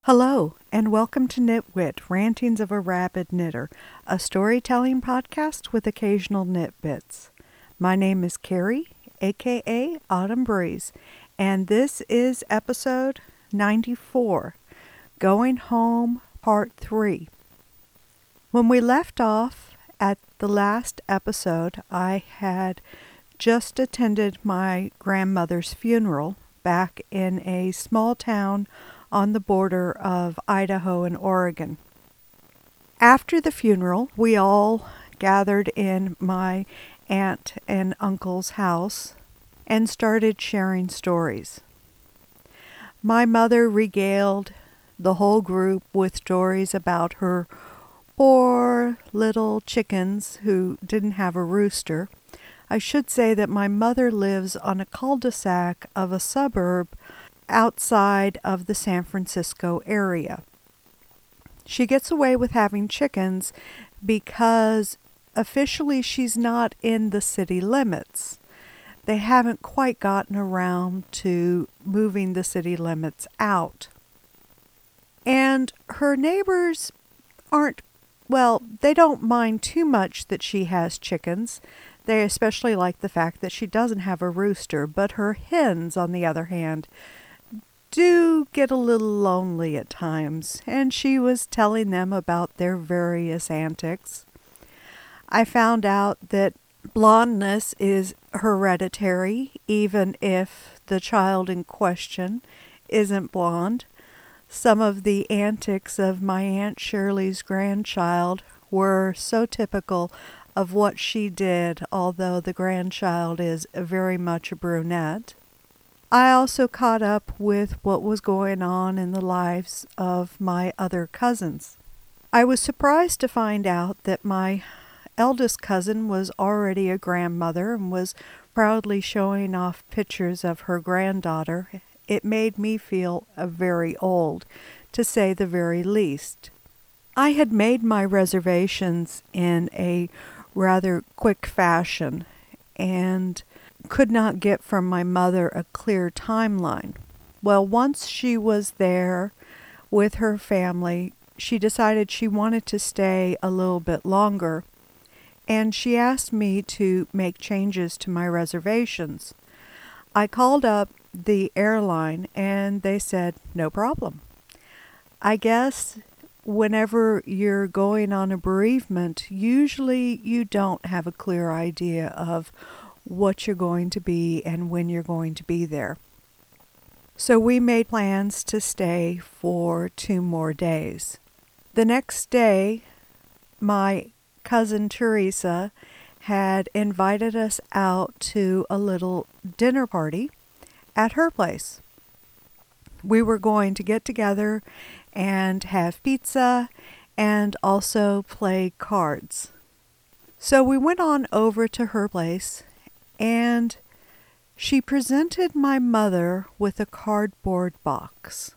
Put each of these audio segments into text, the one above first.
Hello, and welcome to Knitwit, Rantings of a Rabid Knitter, a storytelling podcast with occasional knit bits. My name is Carrie, aka Autumn Breeze, and this is episode 94, Going Home, Part 3. When we left off at the last episode, I had just attended my grandmother's funeral back in a small town on the border of Idaho and Oregon. After the funeral, we all gathered in my aunt and uncle's house and started sharing stories. My mother regaled the whole group with stories about her poor little chickens who didn't have a rooster. I should say that my mother lives on a cul-de-sac of a suburb outside of the San Francisco area. She gets away with having chickens because officially she's not in the city limits. They haven't quite gotten around to moving the city limits out. And her neighbors they don't mind too much that she has chickens. They especially like the fact that she doesn't have a rooster, but her hens, on the other hand, do get a little lonely at times, and she was telling them about their various antics. I found out that blondness is hereditary, even if the child in question isn't blonde. Some of the antics of my Aunt Shirley's grandchild were so typical of what she did, although the grandchild is very much a brunette. I also caught up with what was going on in the lives of my other cousins. I was surprised to find out that my eldest cousin was already a grandmother and was proudly showing off pictures of her granddaughter. It made me feel very old, to say the very least. I had made my reservations in a rather quick fashion and could not get from my mother a clear timeline. Well, once she was there with her family, she decided she wanted to stay a little bit longer, and she asked me to make changes to my reservations. I called up the airline and they said, no problem. I guess whenever you're going on a bereavement, usually you don't have a clear idea of what you're going to be and when you're going to be there. So we made plans to stay for 2 more days. The next day, my cousin Teresa had invited us out to a little dinner party at her place. We were going to get together and have pizza and also play cards. So we went on over to her place, and she presented my mother with a cardboard box.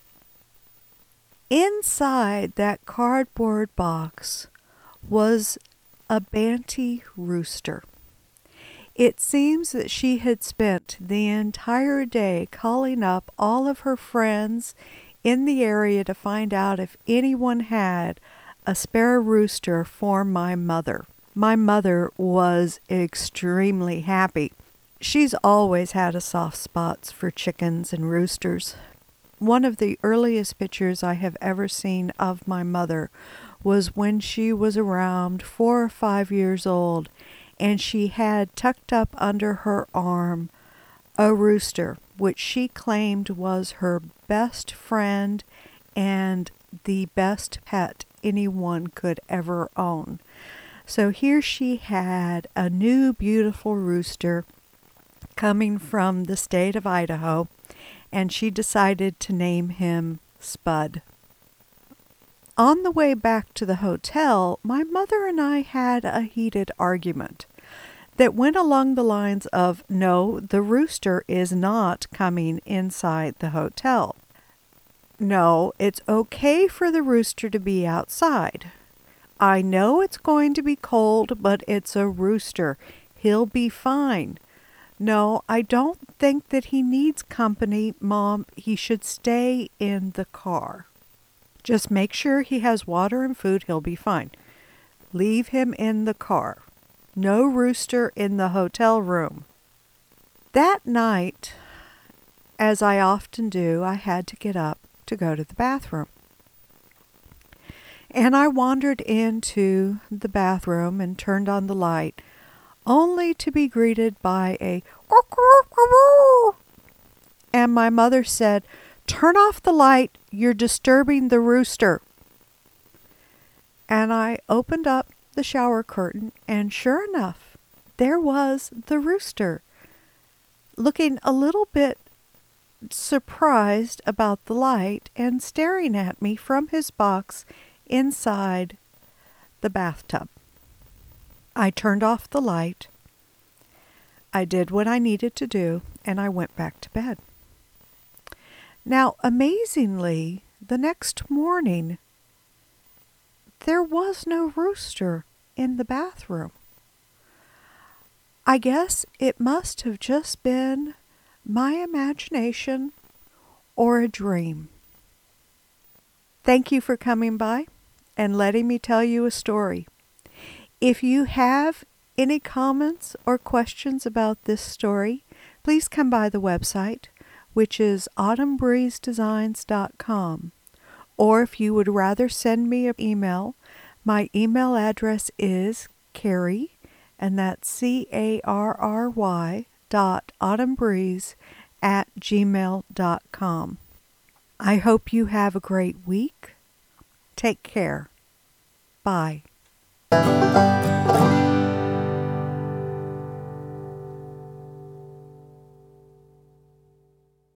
Inside that cardboard box was a Banty rooster. It seems that she had spent the entire day calling up all of her friends in the area to find out if anyone had a spare rooster for my mother. My mother was extremely happy. She's always had a soft spot for chickens and roosters. One of the earliest pictures I have ever seen of my mother was when she was around 4 or 5 years old, and she had tucked up under her arm a rooster, which she claimed was her best friend and the best pet anyone could ever own. So here she had a new beautiful rooster coming from the state of Idaho, and she decided to name him Spud. On the way back to the hotel, my mother and I had a heated argument that went along the lines of, no, the rooster is not coming inside the hotel. No, it's okay for the rooster to be outside. I know it's going to be cold, but it's a rooster. He'll be fine. No, I don't think that he needs company, Mom. He should stay in the car. Just make sure he has water and food. He'll be fine. Leave him in the car. No rooster in the hotel room. That night, as I often do, I had to get up to go to the bathroom. And I wandered into the bathroom and turned on the light, only to be greeted by a and my mother said, "Turn off the light, you're disturbing the rooster." And I opened up the shower curtain, and sure enough, there was the rooster, looking a little bit surprised about the light and staring at me from his box inside the bathtub. I turned off the light. I did what I needed to do, and I went back to bed. Now, amazingly, the next morning, there was no rooster in the bathroom. I guess it must have just been my imagination or a dream. Thank you for coming by and letting me tell you a story. If you have any comments or questions about this story, please come by the website, which is autumnbreezedesigns.com. Or if you would rather send me an email, my email address is Carrie, and that's carry.autumnbreeze@gmail.com. I hope you have a great week. Take care. Bye.